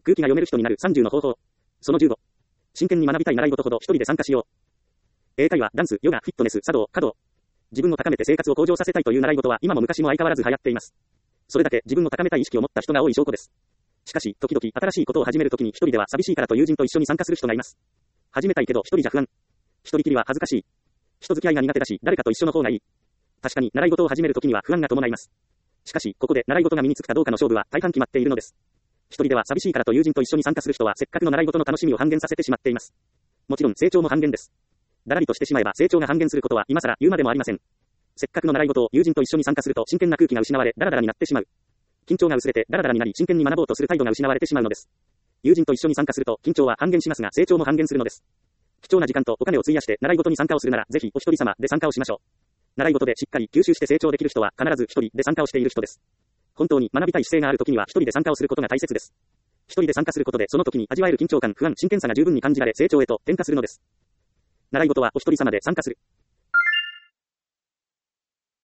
空気が読める人になる30の方法。その15。真剣に学びたい習い事ほど一人で参加しよう。英会話、ダンス、ヨガ、フィットネス、茶道、華道。自分を高めて生活を向上させたいという習い事は今も昔も相変わらず流行っています。それだけ自分を高めたい意識を持った人が多い証拠です。しかし、時々新しいことを始めるときに一人では寂しいからと友人と一緒に参加する人がいます。始めたいけど一人じゃ不安。一人きりは恥ずかしい。人付き合いが苦手だし、誰かと一緒の方がいい。確かに習い事を始めるときには不安が伴います。しかし、ここで習い事が身につくかどうかの勝負は大半決まっているのです。一人では寂しいからと友人と一緒に参加する人はせっかくの習い事の楽しみを半減させてしまっています。もちろん成長も半減です。だらりとしてしまえば成長が半減することは今更言うまでもありません。せっかくの習い事を友人と一緒に参加すると真剣な空気が失われ、ダラダラになってしまう。緊張が薄れてダラダラになり真剣に学ぼうとする態度が失われてしまうのです。友人と一緒に参加すると緊張は半減しますが成長も半減するのです。貴重な時間とお金を費やして習い事に参加をするならぜひお一人様で参加をしましょう。習い事でしっかり吸収して成長できる人は必ず一人で参加をしている人です。本当に学びたい姿勢がある時には一人で参加をすることが大切です。一人で参加することでその時に味わえる緊張感、不安、真剣さが十分に感じられ成長へと転化するのです。習い事はお一人様で参加する。